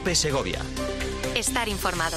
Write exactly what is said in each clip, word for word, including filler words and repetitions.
COPE Segovia. Estar informado.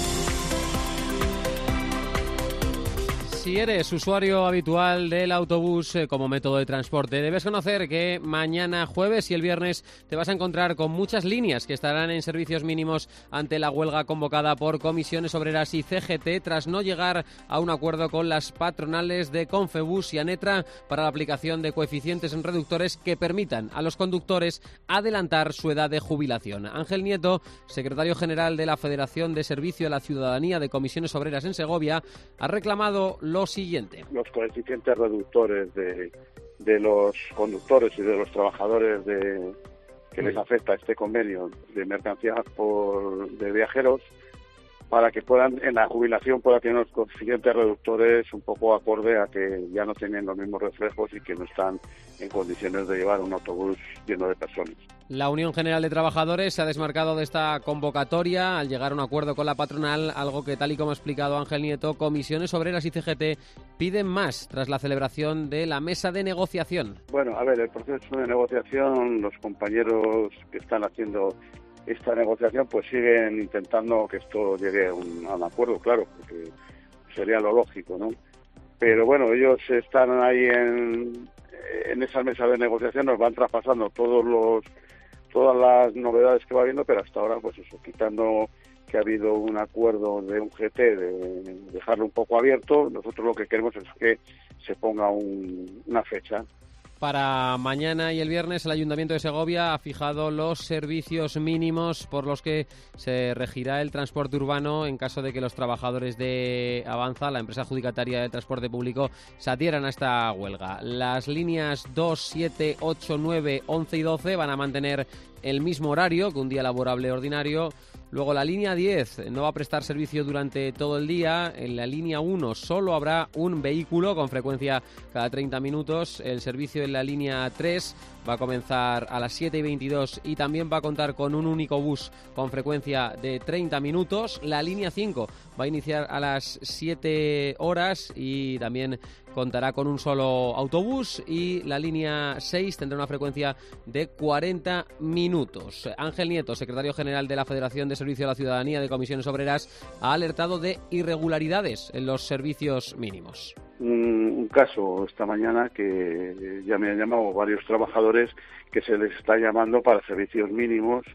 Si eres usuario habitual del autobús eh, como método de transporte, debes conocer que mañana jueves y el viernes te vas a encontrar con muchas líneas que estarán en servicios mínimos ante la huelga convocada por Comisiones Obreras y C G T tras no llegar a un acuerdo con las patronales de Confebus y Anetra para la aplicación de coeficientes reductores que permitan a los conductores adelantar su edad de jubilación. Ángel Nieto, secretario general de la Federación de Servicio a la Ciudadanía de Comisiones Obreras en Segovia, ha reclamado lo siguiente. Los coeficientes reductores de, de los conductores y de los trabajadores de, que les afecta este convenio de mercancías por, de viajeros, para que puedan, en la jubilación, puedan tener los coeficientes reductores un poco acorde a que ya no tienen los mismos reflejos y que no están en condiciones de llevar un autobús lleno de personas. La Unión General de Trabajadores se ha desmarcado de esta convocatoria al llegar a un acuerdo con la patronal, algo que, tal y como ha explicado Ángel Nieto, Comisiones Obreras y C G T piden más tras la celebración de la mesa de negociación. Bueno, a ver, el proceso de negociación, los compañeros que están haciendo esta negociación pues siguen intentando que esto llegue a un, a un acuerdo, claro, porque sería lo lógico, ¿no? Pero bueno, ellos están ahí en, en esas mesas de negociación, nos van traspasando todos los todas las novedades que va habiendo, pero hasta ahora, pues eso, quitando que ha habido un acuerdo de un G T de dejarlo un poco abierto, nosotros lo que queremos es que se ponga un, una fecha. Para mañana y el viernes, el Ayuntamiento de Segovia ha fijado los servicios mínimos por los que se regirá el transporte urbano en caso de que los trabajadores de Avanza, la empresa adjudicataria del transporte público, se adhieran a esta huelga. Las líneas dos, siete, ocho, nueve, once y doce van a mantener el mismo horario que un día laborable ordinario. Luego la línea diez no va a prestar servicio durante todo el día. En la línea uno solo habrá un vehículo con frecuencia cada treinta minutos. El servicio en la línea tres va a comenzar a las siete y veintidós y también va a contar con un único bus con frecuencia de treinta minutos. La línea cinco va a iniciar a las siete horas y también contará con un solo autobús, y la línea seis tendrá una frecuencia de cuarenta minutos. Ángel Nieto, secretario general de la Federación de Servicio a la Ciudadanía de Comisiones Obreras, ha alertado de irregularidades en los servicios mínimos. Un, un caso esta mañana que ya me han llamado varios trabajadores que se les está llamando para servicios mínimos,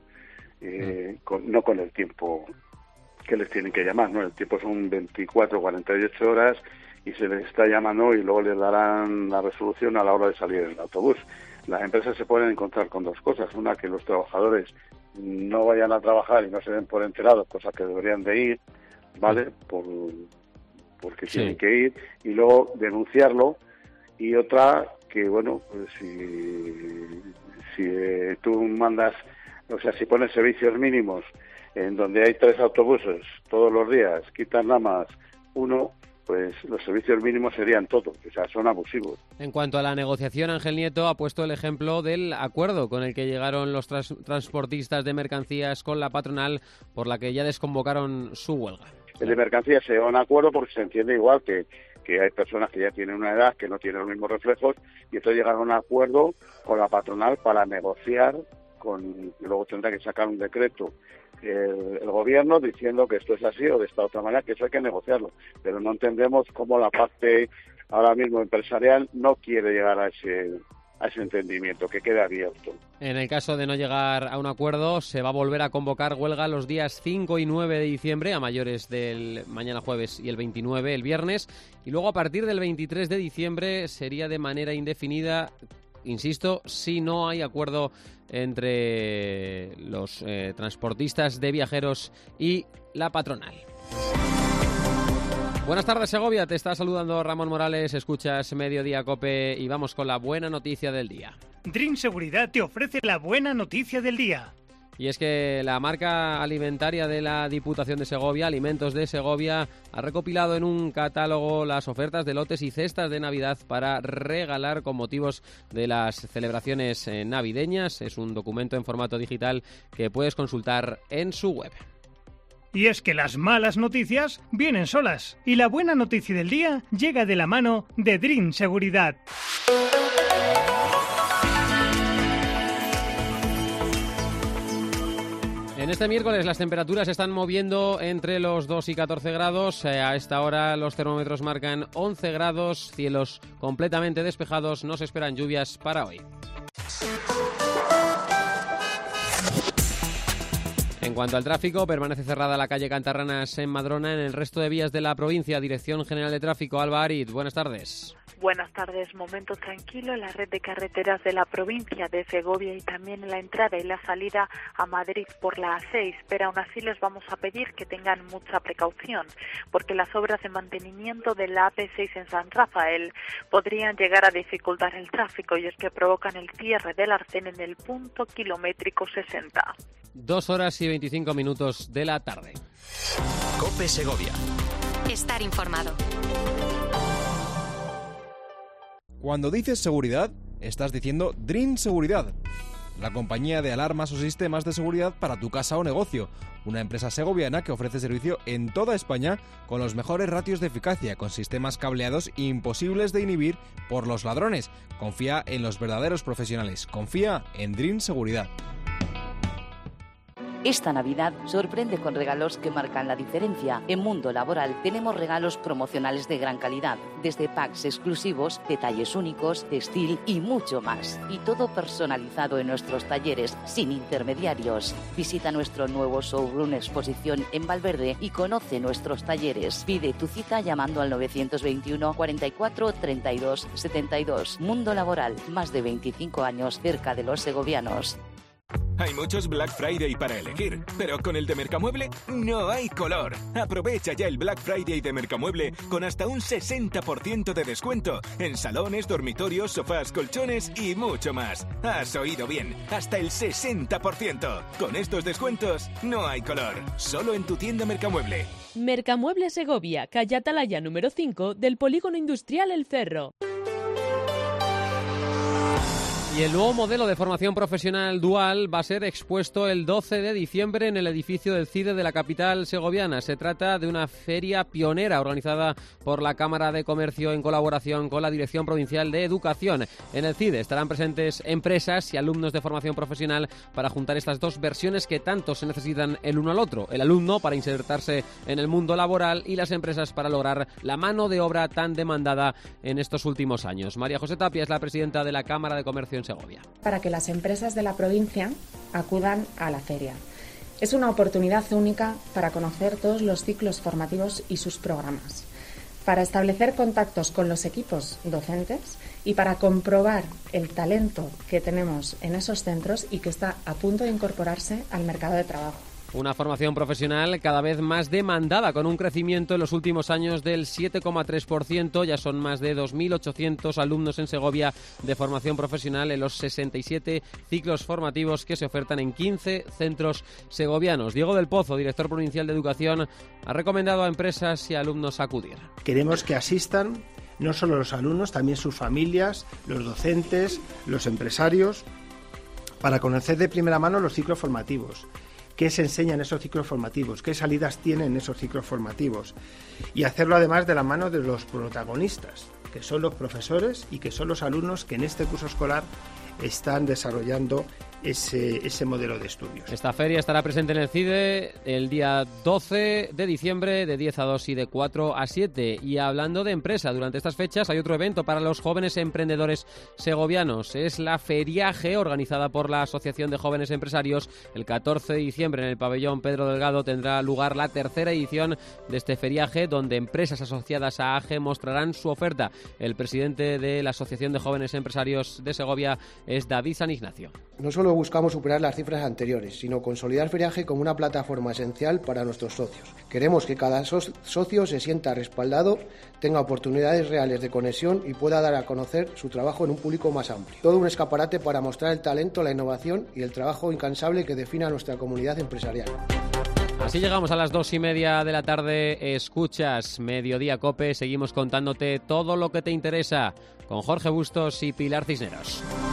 eh, mm. con, no con el tiempo que les tienen que llamar, ¿no? El tiempo son veinticuatro, cuarenta y ocho horas y se les está llamando y luego les darán la resolución a la hora de salir en el autobús. Las empresas se pueden encontrar con dos cosas: una, que los trabajadores no vayan a trabajar y no se den por enterados, cosa que deberían de ir, ¿vale? Por porque sí. tienen que ir, y luego denunciarlo. Y otra, que bueno, pues si, si eh, tú mandas, o sea, si pones servicios mínimos en donde hay tres autobuses todos los días, quitan nada más uno, pues los servicios mínimos serían todos, o sea, son abusivos. En cuanto a la negociación, Ángel Nieto ha puesto el ejemplo del acuerdo con el que llegaron los trans- transportistas de mercancías con la patronal, por la que ya desconvocaron su huelga. El de mercancías se llega a un acuerdo porque se entiende igual que, que hay personas que ya tienen una edad, que no tienen los mismos reflejos, y entonces llegaron a un acuerdo con la patronal para negociar, con luego tendrá que sacar un decreto el, el gobierno diciendo que esto es así o de esta otra manera, que eso hay que negociarlo. Pero no entendemos cómo la parte ahora mismo empresarial no quiere llegar a ese a ese entendimiento, que quede abierto. En el caso de no llegar a un acuerdo, se va a volver a convocar huelga los días cinco y nueve de diciembre, a mayores del mañana jueves y el veintinueve el viernes, y luego a partir del veintitrés de diciembre sería de manera indefinida, insisto, si no hay acuerdo entre los eh, transportistas de viajeros y la patronal. Buenas tardes, Segovia. Te está saludando Ramón Morales. Escuchas Mediodía Cope y vamos con la buena noticia del día. Dream Seguridad te ofrece la buena noticia del día. Y es que la marca alimentaria de la Diputación de Segovia, Alimentos de Segovia, ha recopilado en un catálogo las ofertas de lotes y cestas de Navidad para regalar con motivos de las celebraciones navideñas. Es un documento en formato digital que puedes consultar en su web. Y es que las malas noticias vienen solas y la buena noticia del día llega de la mano de Dream Seguridad. En En este miércoles las temperaturas se están moviendo entre los dos y catorce grados. Eh, a esta hora los termómetros marcan once grados, cielos completamente despejados. No se esperan lluvias para hoy. En cuanto al tráfico, permanece cerrada la calle Cantarranas en Madrona. En el resto de vías de la provincia, Dirección General de Tráfico, Alba Arid, buenas tardes. Buenas tardes. Momento tranquilo en la red de carreteras de la provincia de Segovia y también en la entrada y la salida a Madrid por la A seis, pero aún así les vamos a pedir que tengan mucha precaución, porque las obras de mantenimiento de la A P seis en San Rafael podrían llegar a dificultar el tráfico, y es que provocan el cierre del arcén en el punto kilométrico sesenta. Dos horas y veinticinco minutos de la tarde. COPE Segovia. Estar informado. Cuando dices seguridad, estás diciendo Dream Seguridad, la compañía de alarmas o sistemas de seguridad para tu casa o negocio. Una empresa segoviana que ofrece servicio en toda España con los mejores ratios de eficacia, con sistemas cableados imposibles de inhibir por los ladrones. Confía en los verdaderos profesionales. Confía en Dream Seguridad. Esta Navidad sorprende con regalos que marcan la diferencia. En Mundo Laboral tenemos regalos promocionales de gran calidad, desde packs exclusivos, detalles únicos, textil y mucho más. Y todo personalizado en nuestros talleres, sin intermediarios. Visita nuestro nuevo showroom exposición en Valverde y conoce nuestros talleres. Pide tu cita llamando al novecientos veintiuno, cuarenta y cuatro, treinta y dos, setenta y dos. Mundo Laboral, más de veinticinco años cerca de los segovianos. Hay muchos Black Friday para elegir, pero con el de Mercamueble no hay color. Aprovecha ya el Black Friday de Mercamueble con hasta un sesenta por ciento de descuento en salones, dormitorios, sofás, colchones y mucho más. Has oído bien, hasta el sesenta por ciento. Con estos descuentos no hay color, solo en tu tienda Mercamueble. Mercamueble Segovia, calle Atalaya número cinco del Polígono Industrial El Cerro. Y el nuevo modelo de formación profesional dual va a ser expuesto el doce de diciembre en el edificio del CIDE de la capital segoviana. Se trata de una feria pionera organizada por la Cámara de Comercio en colaboración con la Dirección Provincial de Educación. En el CIDE estarán presentes empresas y alumnos de formación profesional para juntar estas dos versiones que tanto se necesitan el uno al otro. El alumno para insertarse en el mundo laboral y las empresas para lograr la mano de obra tan demandada en estos últimos años. María José Tapia es la presidenta de la Cámara de Comercio en Segovia. Para que las empresas de la provincia acudan a la feria. Es una oportunidad única para conocer todos los ciclos formativos y sus programas, para establecer contactos con los equipos docentes y para comprobar el talento que tenemos en esos centros y que está a punto de incorporarse al mercado de trabajo. Una formación profesional cada vez más demandada, con un crecimiento en los últimos años del siete coma tres por ciento. Ya son más de dos mil ochocientos alumnos en Segovia de formación profesional en los sesenta y siete ciclos formativos que se ofertan en quince centros segovianos. Diego del Pozo, director provincial de Educación, ha recomendado a empresas y alumnos acudir. Queremos que asistan no solo los alumnos, también sus familias, los docentes, los empresarios, para conocer de primera mano los ciclos formativos. Qué se enseña en esos ciclos formativos, qué salidas tienen esos ciclos formativos, y hacerlo además de la mano de los protagonistas, que son los profesores y que son los alumnos que en este curso escolar están desarrollando ese, ese modelo de estudios. Esta feria estará presente en el CIDE el día doce de diciembre de diez a dos y de cuatro a siete. Y hablando de empresa, durante estas fechas hay otro evento para los jóvenes emprendedores segovianos. Es la Feriaje, organizada por la Asociación de Jóvenes Empresarios. El catorce de diciembre en el pabellón Pedro Delgado tendrá lugar la tercera edición de este Feriaje, donde empresas asociadas a A G E mostrarán su oferta. El presidente de la Asociación de Jóvenes Empresarios de Segovia es David San Ignacio. No solo buscamos superar las cifras anteriores, sino consolidar Feriaje como una plataforma esencial para nuestros socios. Queremos que cada so- socio se sienta respaldado, tenga oportunidades reales de conexión y pueda dar a conocer su trabajo en un público más amplio. Todo un escaparate para mostrar el talento, la innovación y el trabajo incansable que define a nuestra comunidad empresarial. Así llegamos a las dos y media de la tarde. Escuchas Mediodía COPE. Seguimos contándote todo lo que te interesa con Jorge Bustos y Pilar Cisneros.